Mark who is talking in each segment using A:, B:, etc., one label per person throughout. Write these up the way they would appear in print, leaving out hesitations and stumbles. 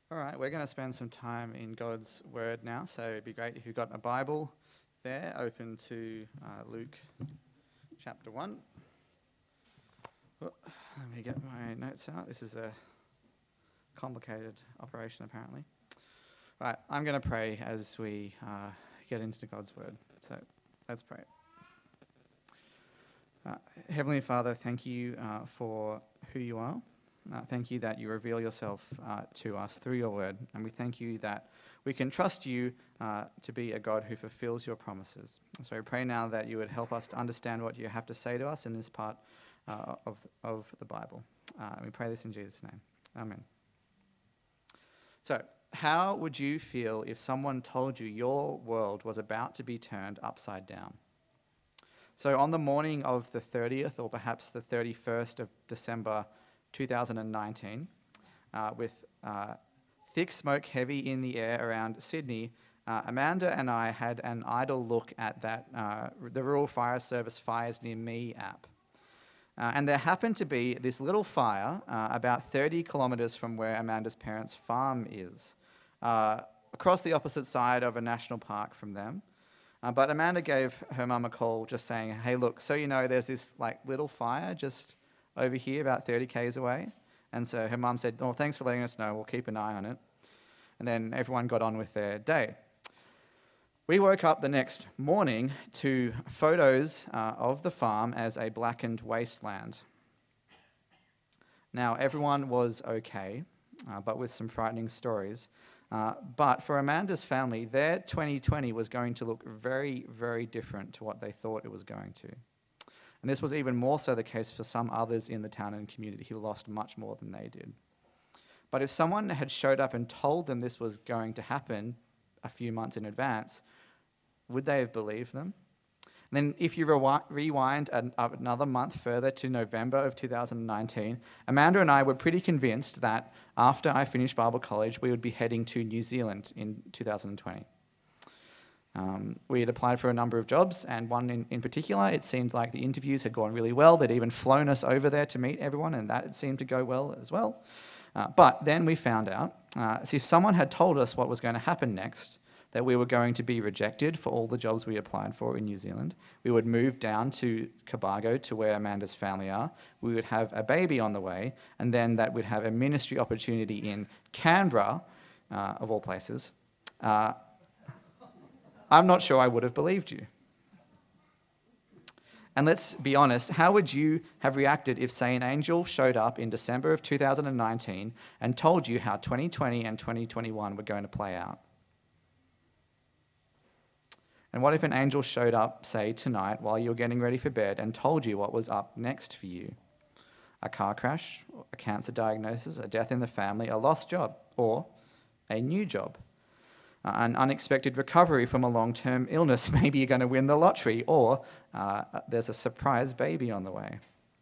A: All right, we're going to spend some time in God's Word now, so it'd be great if you've got a Bible there, open to Luke chapter 1. Oh, let me get my notes out. This is a complicated operation, apparently. All right, I'm going to pray as we get into God's Word. So let's pray. Heavenly Father, thank you for who you are. Thank you that you reveal yourself to us through your word, and we thank you that we can trust you to be a God who fulfills your promises. So we pray now that you would help us to understand what you have to say to us in this part of the Bible. And we pray this in Jesus' name. Amen. So, how would you feel if someone told you your world was about to be turned upside down? So on the morning of the 30th, or perhaps the 31st of December 2019, with thick smoke heavy in the air around Sydney, Amanda and I had an idle look at the Rural Fire Service Fires Near Me app. And there happened to be this little fire about 30 kilometres from where Amanda's parents' farm is, across the opposite side of a national park from them. But Amanda gave her mum a call just saying, hey, look, so you know there's this little fire just over here about 30 k's away. And so her mum said, oh, thanks for letting us know. We'll keep an eye on it. And then everyone got on with their day. We woke up the next morning to photos of the farm as a blackened wasteland. Now, everyone was okay, but with some frightening stories. But for Amanda's family, their 2020 was going to look very, very different to what they thought it was going to. And this was even more so the case for some others in the town and community who lost much more than they did. But if someone had showed up and told them this was going to happen a few months in advance, would they have believed them? And then if you rewind another month further to November of 2019, Amanda and I were pretty convinced that after I finished Bible college, we would be heading to New Zealand in 2020. We had applied for a number of jobs, and one in particular, it seemed like the interviews had gone really well. They'd even flown us over there to meet everyone, and that had seemed to go well as well. But then we found out, so if someone had told us what was going to happen next, that we were going to be rejected for all the jobs we applied for in New Zealand, we would move down to Cobargo, to where Amanda's family are, we would have a baby on the way, and then that we'd have a ministry opportunity in Canberra, of all places, I'm not sure I would have believed you. And let's be honest, how would you have reacted if, say, an angel showed up in December of 2019 and told you how 2020 and 2021 were going to play out? And what if an angel showed up, say, tonight while you were getting ready for bed and told you what was up next for you? A car crash, a cancer diagnosis, a death in the family, a lost job, or a new job? An unexpected recovery from a long-term illness. Maybe you're going to win the lottery, or there's a surprise baby on the way.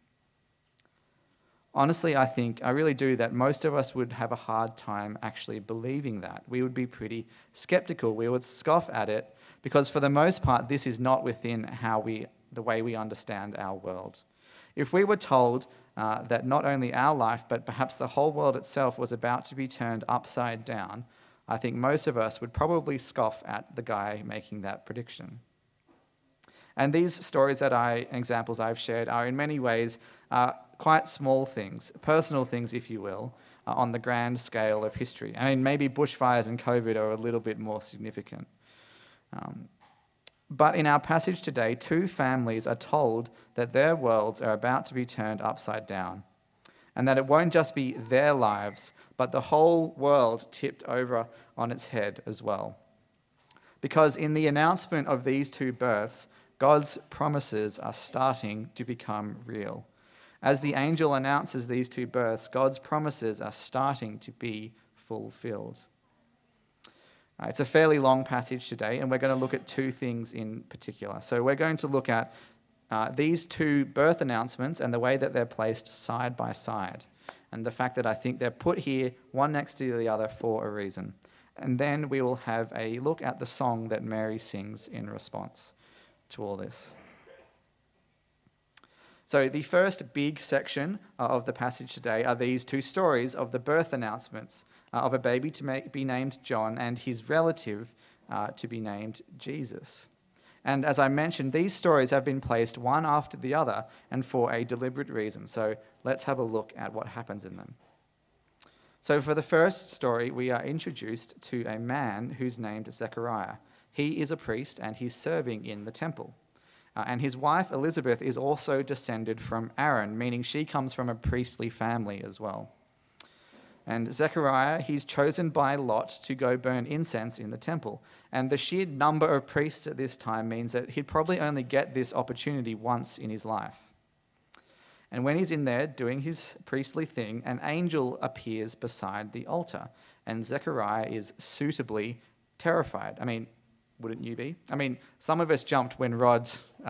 A: Honestly, I really do that most of us would have a hard time actually believing that. We would be pretty skeptical. We would scoff at it, because for the most part, this is not within the way we understand our world. If we were told that not only our life, but perhaps the whole world itself was about to be turned upside down, I think most of us would probably scoff at the guy making that prediction. And these examples I've shared are in many ways quite small things, personal things, if you will, on the grand scale of history. I mean, maybe bushfires and COVID are a little bit more significant. But in our passage today, two families are told that their worlds are about to be turned upside down, and that it won't just be their lives, but the whole world tipped over on its head as well. Because in the announcement of these two births, God's promises are starting to become real. As the angel announces these two births, God's promises are starting to be fulfilled. It's a fairly long passage today, and we're going to look at two things in particular. So we're going to look at these two birth announcements and the way that they're placed side by side, and the fact that I think they're put here one next to the other for a reason. And then we will have a look at the song that Mary sings in response to all this. So the first big section of the passage today are these two stories of the birth announcements of a baby to be named John and his relative to be named Jesus. And as I mentioned, these stories have been placed one after the other and for a deliberate reason. So let's have a look at what happens in them. So for the first story, we are introduced to a man who's named Zechariah. He is a priest and he's serving in the temple. And his wife Elizabeth is also descended from Aaron, meaning she comes from a priestly family as well. And Zechariah, he's chosen by Lot to go burn incense in the temple. And the sheer number of priests at this time means that he'd probably only get this opportunity once in his life. And when he's in there doing his priestly thing, an angel appears beside the altar. And Zechariah is suitably terrified. I mean, wouldn't you be? I mean, some of us jumped when Rod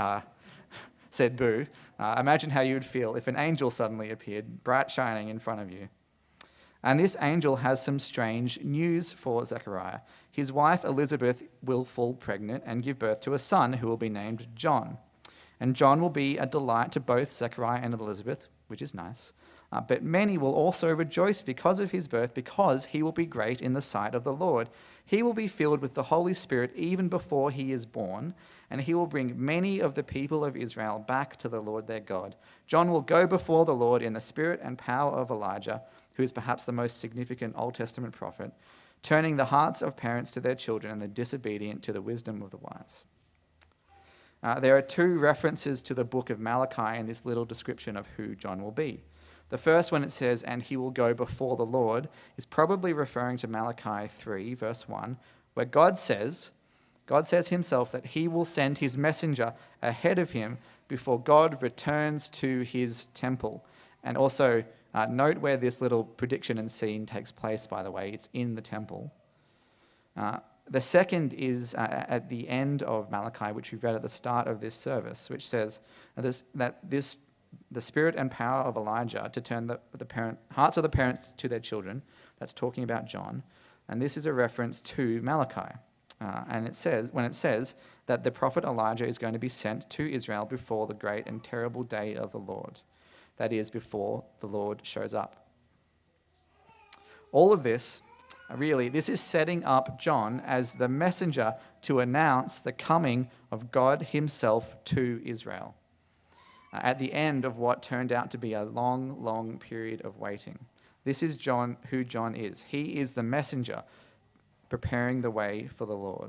A: said boo. Imagine how you would feel if an angel suddenly appeared, bright shining in front of you. And this angel has some strange news for Zechariah. His wife Elizabeth will fall pregnant and give birth to a son who will be named John. And John will be a delight to both Zechariah and Elizabeth, which is nice. But many will also rejoice because of his birth, because he will be great in the sight of the Lord. He will be filled with the Holy Spirit even before he is born, and he will bring many of the people of Israel back to the Lord their God. John will go before the Lord in the spirit and power of Elijah, who is perhaps the most significant Old Testament prophet, turning the hearts of parents to their children and the disobedient to the wisdom of the wise. There are two references to the book of Malachi in this little description of who John will be. The first one, it says, and he will go before the Lord, is probably referring to Malachi 3, verse 1, where God says himself that he will send his messenger ahead of him before God returns to his temple. And also, note where this little prediction and scene takes place, by the way. It's in the temple. The second is at the end of Malachi, which we read at the start of this service, which says the spirit and power of Elijah to turn the hearts of the parents to their children. That's talking about John. And this is a reference to Malachi. And it says that the prophet Elijah is going to be sent to Israel before the great and terrible day of the Lord. That is, before the Lord shows up. All of this, really, this is setting up John as the messenger to announce the coming of God himself to Israel at the end of what turned out to be a long, long period of waiting. This is who John is. He is the messenger preparing the way for the Lord.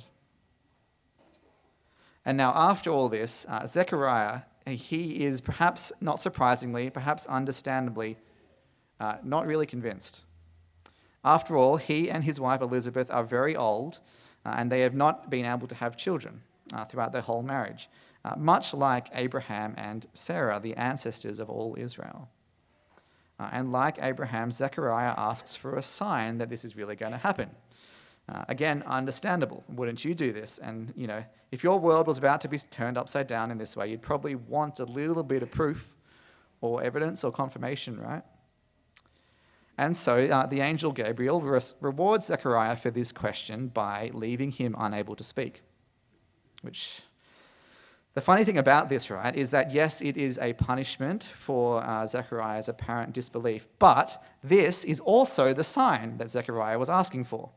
A: And now after all this, Zechariah, he is perhaps not surprisingly, perhaps understandably, not really convinced. After all, he and his wife Elizabeth are very old, and they have not been able to have children throughout their whole marriage, much like Abraham and Sarah, the ancestors of all Israel. And like Abraham, Zechariah asks for a sign that this is really going to happen. Again, understandable. Wouldn't you do this? And, if your world was about to be turned upside down in this way, you'd probably want a little bit of proof or evidence or confirmation, right? And so the angel Gabriel rewards Zechariah for this question by leaving him unable to speak. Which, the funny thing about this, right, is that yes, it is a punishment for Zechariah's apparent disbelief, but this is also the sign that Zechariah was asking for.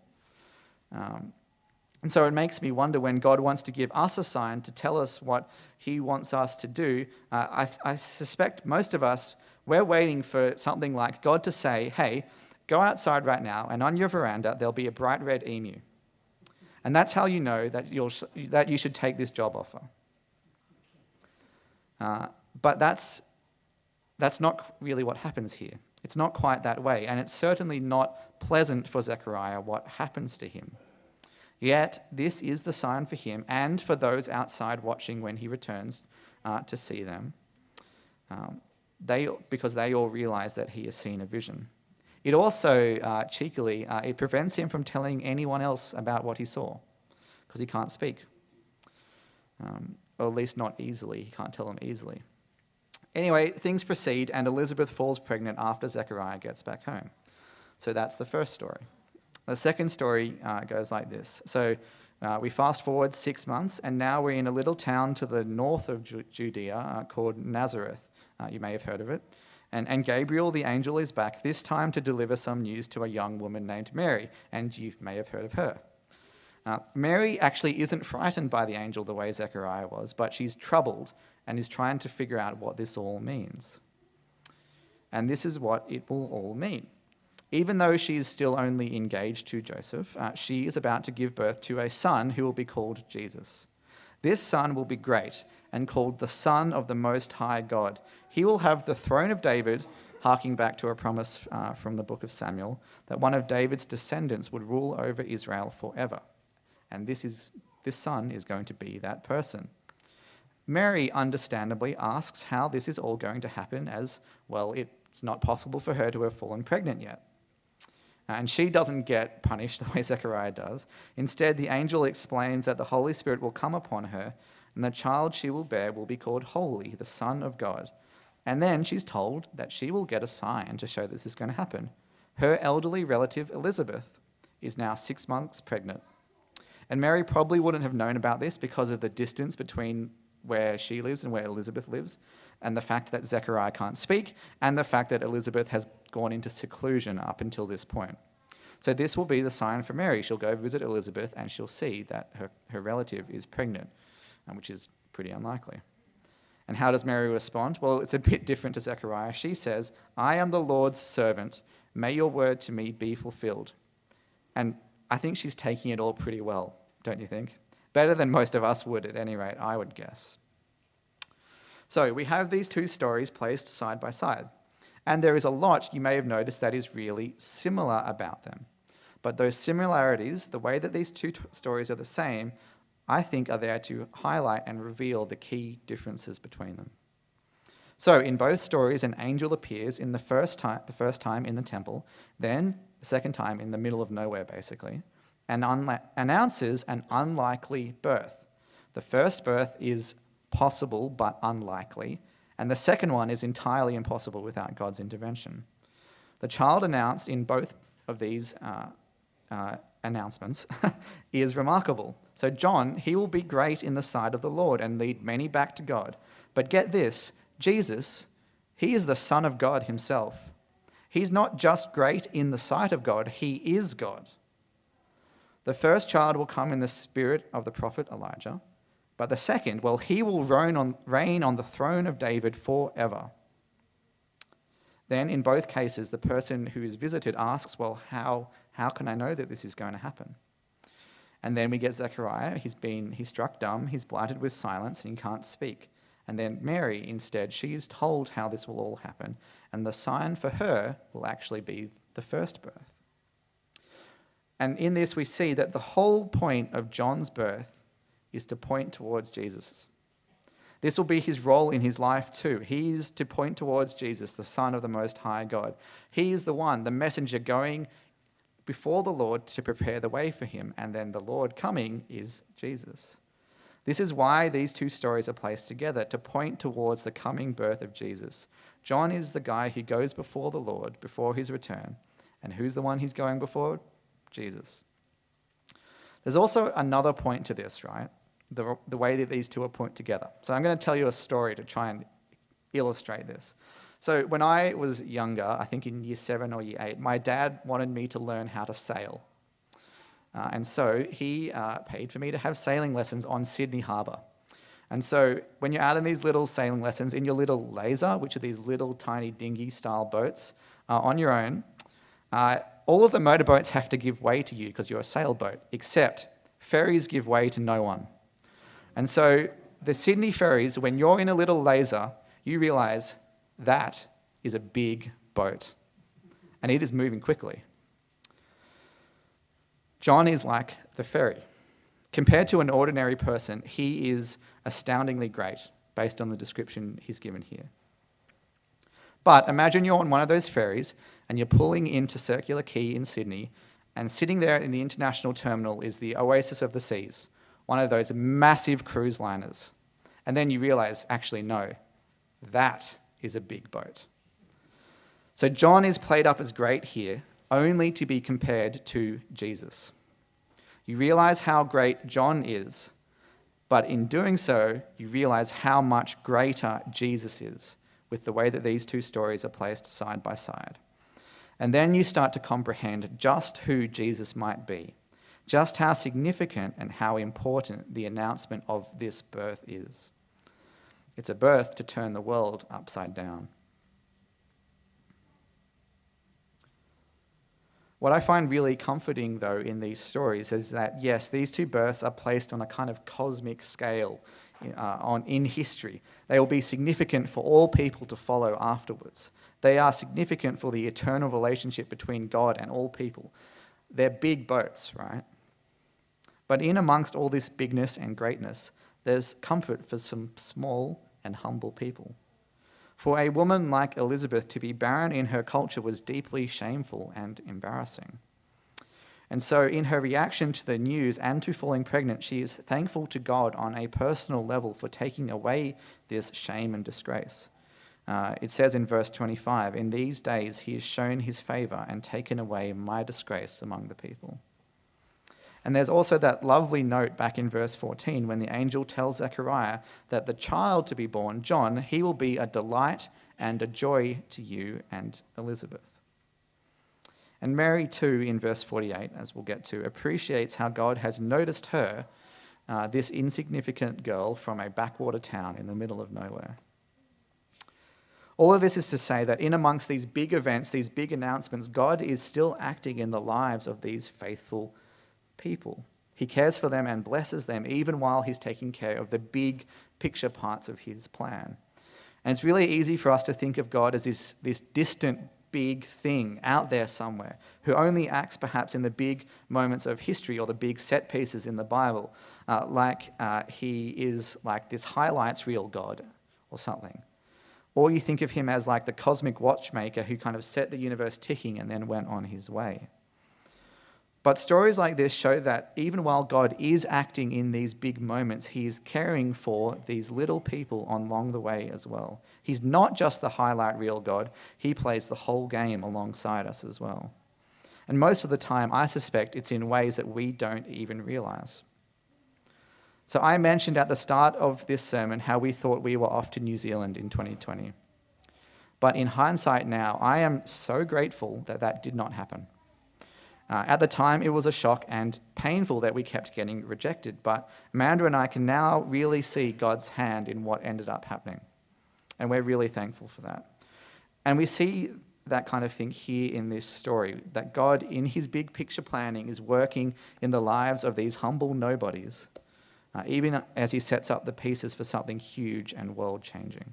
A: And so it makes me wonder, when God wants to give us a sign to tell us what he wants us to do, I suspect most of us, we're waiting for something like God to say, hey, go outside right now, and on your veranda there'll be a bright red emu. And that's how you know that you should take this job offer. But that's not really what happens here. It's not quite that way, and it's certainly not pleasant for Zechariah what happens to him. Yet this is the sign for him and for those outside watching when he returns to see them, because they all realize that he has seen a vision. It also, cheekily, it prevents him from telling anyone else about what he saw, because he can't speak. Or at least not easily. He can't tell them easily. Anyway, things proceed, and Elizabeth falls pregnant after Zechariah gets back home. So that's the first story. The second story goes like this. So we fast forward 6 months, and now we're in a little town to the north of Judea called Nazareth, You may have heard of it. And Gabriel, the angel, is back, this time to deliver some news to a young woman named Mary, and you may have heard of her. Mary actually isn't frightened by the angel the way Zechariah was, but she's troubled and is trying to figure out what this all means. And this is what it will all mean. Even though she is still only engaged to Joseph, she is about to give birth to a son who will be called Jesus. This son will be great and called the Son of the Most High God. He will have the throne of David, harking back to a promise from the book of Samuel, that one of David's descendants would rule over Israel forever. And this son is going to be that person. Mary understandably asks how this is all going to happen, as, well, it's not possible for her to have fallen pregnant yet. And she doesn't get punished the way Zechariah does. Instead, the angel explains that the Holy Spirit will come upon her, and the child she will bear will be called Holy, the Son of God. And then she's told that she will get a sign to show this is going to happen. Her elderly relative, Elizabeth, is now 6 months pregnant. And Mary probably wouldn't have known about this because of the distance between where she lives and where Elizabeth lives, and the fact that Zechariah can't speak, and the fact that Elizabeth has gone into seclusion up until this point. So this will be the sign for Mary. She'll go visit Elizabeth and she'll see that her relative is pregnant, which is pretty unlikely. And how does Mary respond? Well, it's a bit different to Zechariah. She says, "I am the Lord's servant. May your word to me be fulfilled." And I think she's taking it all pretty well, don't you think? Better than most of us would, at any rate, I would guess. So we have these two stories placed side by side. And there is a lot you may have noticed that is really similar about them. But those similarities, the way that these two stories are the same, I think are there to highlight and reveal the key differences between them. So in both stories, an angel appears in the first time in the temple, then the second time in the middle of nowhere, basically, and announces an unlikely birth. The first birth is possible but unlikely, and the second one is entirely impossible without God's intervention. The child announced in both of these announcements is remarkable. So John, he will be great in the sight of the Lord and lead many back to God. But get this, Jesus, he is the Son of God himself. He's not just great in the sight of God, he is God. The first child will come in the spirit of the prophet Elijah, but the second, well, he will reign on the throne of David forever. Then in both cases, the person who is visited asks, well, how can I know that this is going to happen? And then we get Zechariah. He's struck dumb, he's blighted with silence, and he can't speak. And then Mary, instead, she is told how this will all happen, and the sign for her will actually be the first birth. And in this we see that the whole point of John's birth is to point towards Jesus. This will be his role in his life too. He's to point towards Jesus, the Son of the Most High God. He is the one, the messenger going before the Lord to prepare the way for him, and then the Lord coming is Jesus. This is why these two stories are placed together, to point towards the coming birth of Jesus. John is the guy who goes before the Lord, before his return. And who's the one he's going before? Jesus. There's also another point to this, right? The way that these two are put together. So I'm going to tell you a story to try and illustrate this. So when I was younger, I think in year 7 or year 8, my dad wanted me to learn how to sail. And so he paid for me to have sailing lessons on Sydney Harbour. And so when you're out in these little sailing lessons, in your little laser, which are these little tiny dinghy-style boats, on your own, all of the motorboats have to give way to you because you're a sailboat, except ferries give way to no one. And so the Sydney ferries, when you're in a little laser, you realise that is a big boat. And it is moving quickly. John is like the ferry. Compared to an ordinary person, he is astoundingly great, based on the description he's given here. But imagine you're on one of those ferries and you're pulling into Circular Quay in Sydney, and sitting there in the international terminal is the Oasis of the Seas, one of those massive cruise liners. And then you realise, actually, no, that is a big boat. So John is played up as great here, only to be compared to Jesus. You realise how great John is, but in doing so, you realise how much greater Jesus is, with the way that these two stories are placed side by side. And then you start to comprehend just who Jesus might be, just how significant and how important the announcement of this birth is. It's a birth to turn the world upside down. What I find really comforting, though, in these stories is that, yes, these two births are placed on a kind of cosmic scale in history. They will be significant for all people to follow afterwards. They are significant for the eternal relationship between God and all people. They're big boats, right? But in amongst all this bigness and greatness, there's comfort for some small and humble people. For a woman like Elizabeth to be barren in her culture was deeply shameful and embarrassing. And so in her reaction to the news and to falling pregnant, she is thankful to God on a personal level for taking away this shame and disgrace. It says in verse 25, "In these days he has shown his favor and taken away my disgrace among the people." And there's also that lovely note back in verse 14 when the angel tells Zechariah that the child to be born, John, he will be a delight and a joy to you and Elizabeth. And Mary too, in verse 48, as we'll get to, appreciates how God has noticed her, this insignificant girl from a backwater town in the middle of nowhere. All of this is to say that in amongst these big events, these big announcements, God is still acting in the lives of these faithful people. He cares for them and blesses them even while he's taking care of the big picture parts of his plan. And it's really easy for us to think of God as this distant big thing out there somewhere who only acts perhaps in the big moments of history or the big set pieces in the Bible, like he is like this highlights reel God or something. Or you think of him as like the cosmic watchmaker who kind of set the universe ticking and then went on his way. But stories like this show that even while God is acting in these big moments, he is caring for these little people along the way as well. He's not just the highlight reel God, he plays the whole game alongside us as well. And most of the time, I suspect it's in ways that we don't even realize. So I mentioned at the start of this sermon how we thought we were off to New Zealand in 2020. But in hindsight now, I am so grateful that that did not happen. At the time, it was a shock and painful that we kept getting rejected, but Amanda and I can now really see God's hand in what ended up happening, and we're really thankful for that. And we see that kind of thing here in this story, that God, in his big picture planning, is working in the lives of these humble nobodies, even as he sets up the pieces for something huge and world-changing.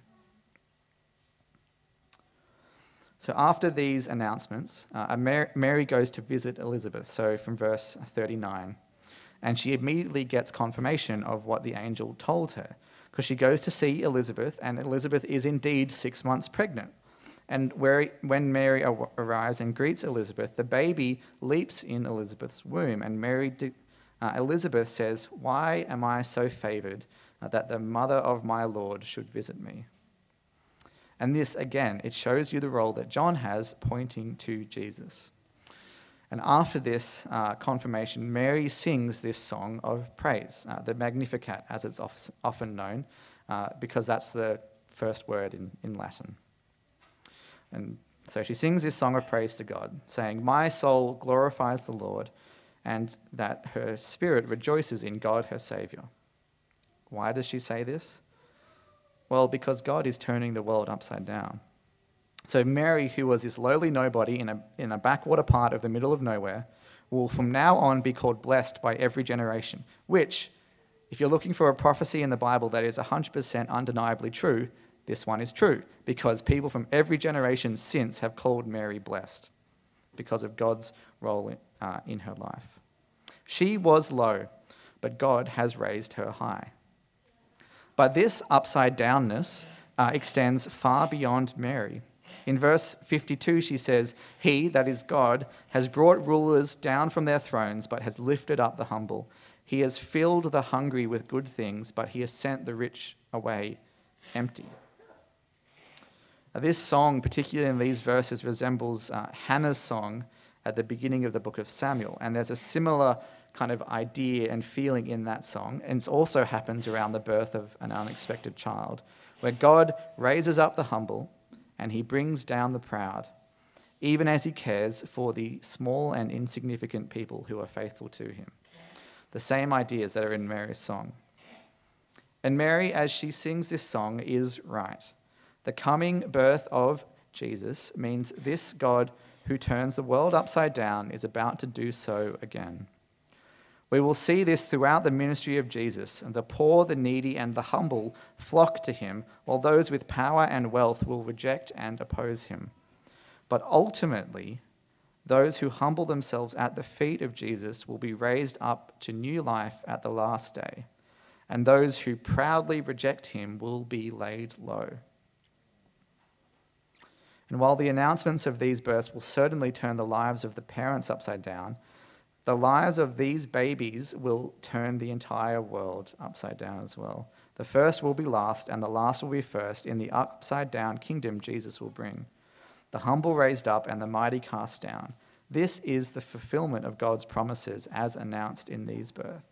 A: So after these announcements, Mary goes to visit Elizabeth, so from verse 39, and she immediately gets confirmation of what the angel told her, because she goes to see Elizabeth, and Elizabeth is indeed 6 months pregnant. And when Mary arrives and greets Elizabeth, the baby leaps in Elizabeth's womb, and Elizabeth says, "Why am I so favored that the mother of my Lord should visit me?" And this, again, it shows you the role that John has pointing to Jesus. And after this confirmation, Mary sings this song of praise, the Magnificat, as it's often known, because that's the first word in Latin. And so she sings this song of praise to God, saying, "My soul glorifies the Lord, and that her spirit rejoices in God her Saviour." Why does she say this? Well, because God is turning the world upside down. So Mary, who was this lowly nobody in a backwater part of the middle of nowhere, will from now on be called blessed by every generation, which, if you're looking for a prophecy in the Bible that is 100% undeniably true, this one is true, because people from every generation since have called Mary blessed because of God's role in her life. She was low, but God has raised her high. But this upside-downness extends far beyond Mary. In verse 52, she says, "He, that is God, has brought rulers down from their thrones, but has lifted up the humble. He has filled the hungry with good things, but he has sent the rich away empty." Now, this song, particularly in these verses, resembles Hannah's song at the beginning of the book of Samuel, and there's a similar kind of idea and feeling in that song. And it also happens around the birth of an unexpected child, where God raises up the humble and he brings down the proud, even as he cares for the small and insignificant people who are faithful to him. The same ideas that are in Mary's song. And Mary, as she sings this song, is right. The coming birth of Jesus means this God who turns the world upside down is about to do so again. We will see this throughout the ministry of Jesus, and the poor, the needy, and the humble flock to him, while those with power and wealth will reject and oppose him. But ultimately, those who humble themselves at the feet of Jesus will be raised up to new life at the last day, and those who proudly reject him will be laid low. And while the announcements of these births will certainly turn the lives of the parents upside down, the lives of these babies will turn the entire world upside down as well. The first will be last, and the last will be first in the upside-down kingdom Jesus will bring. The humble raised up, and the mighty cast down. This is the fulfillment of God's promises as announced in these births.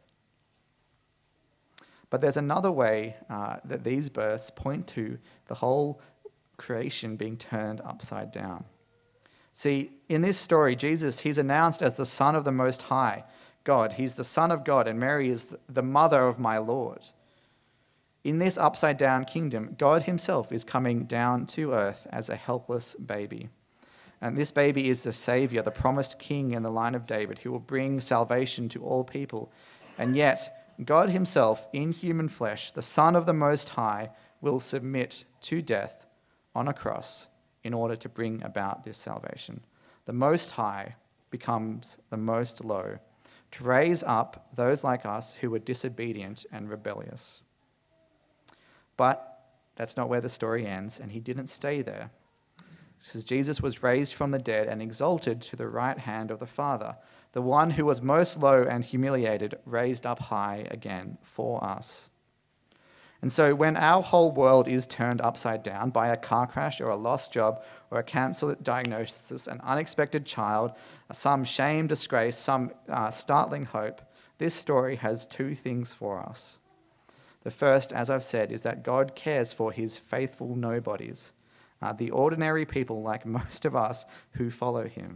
A: But there's another way that these births point to the whole creation being turned upside down. See, in this story, Jesus, he's announced as the Son of the Most High God. He's the Son of God, and Mary is the mother of my Lord. In this upside-down kingdom, God himself is coming down to earth as a helpless baby. And this baby is the Savior, the promised King in the line of David, who will bring salvation to all people. And yet, God himself, in human flesh, the Son of the Most High, will submit to death on a cross in order to bring about this salvation. The Most High becomes the Most Low to raise up those like us who were disobedient and rebellious. But that's not where the story ends, and he didn't stay there. Because Jesus was raised from the dead and exalted to the right hand of the Father, the one who was most low and humiliated, raised up high again for us. And so when our whole world is turned upside down by a car crash or a lost job or a cancer diagnosis, an unexpected child, some shame, disgrace, some startling hope, this story has two things for us. The first, as I've said, is that God cares for his faithful nobodies, the ordinary people like most of us who follow him.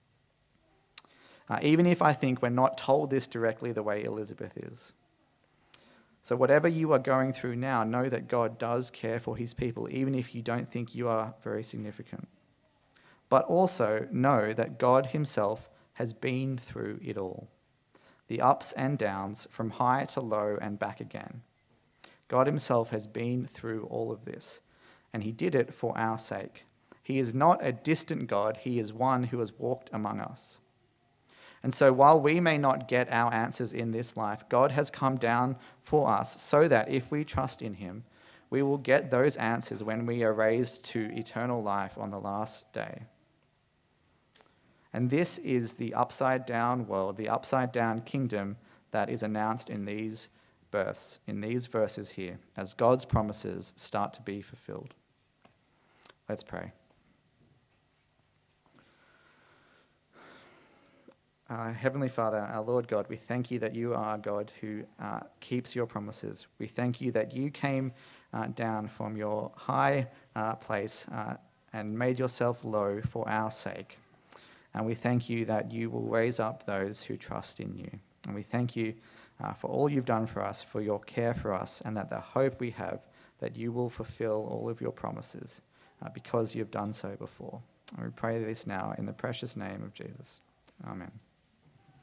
A: Even if I think we're not told this directly the way Elizabeth is. So whatever you are going through now, know that God does care for his people, even if you don't think you are very significant. But also know that God himself has been through it all. The ups and downs, from high to low and back again. God himself has been through all of this, and he did it for our sake. He is not a distant God, he is one who has walked among us. And so while we may not get our answers in this life, God has come down for us so that if we trust in him, we will get those answers when we are raised to eternal life on the last day. And this is the upside down world, the upside down kingdom that is announced in these births, in these verses here, as God's promises start to be fulfilled. Let's pray. Heavenly Father, our Lord God, we thank you that you are God who keeps your promises. We thank you that you came down from your high place and made yourself low for our sake. And we thank you that you will raise up those who trust in you. And we thank you for all you've done for us, for your care for us, and that the hope we have that you will fulfill all of your promises because you've done so before. And we pray this now in the precious name of Jesus. Amen.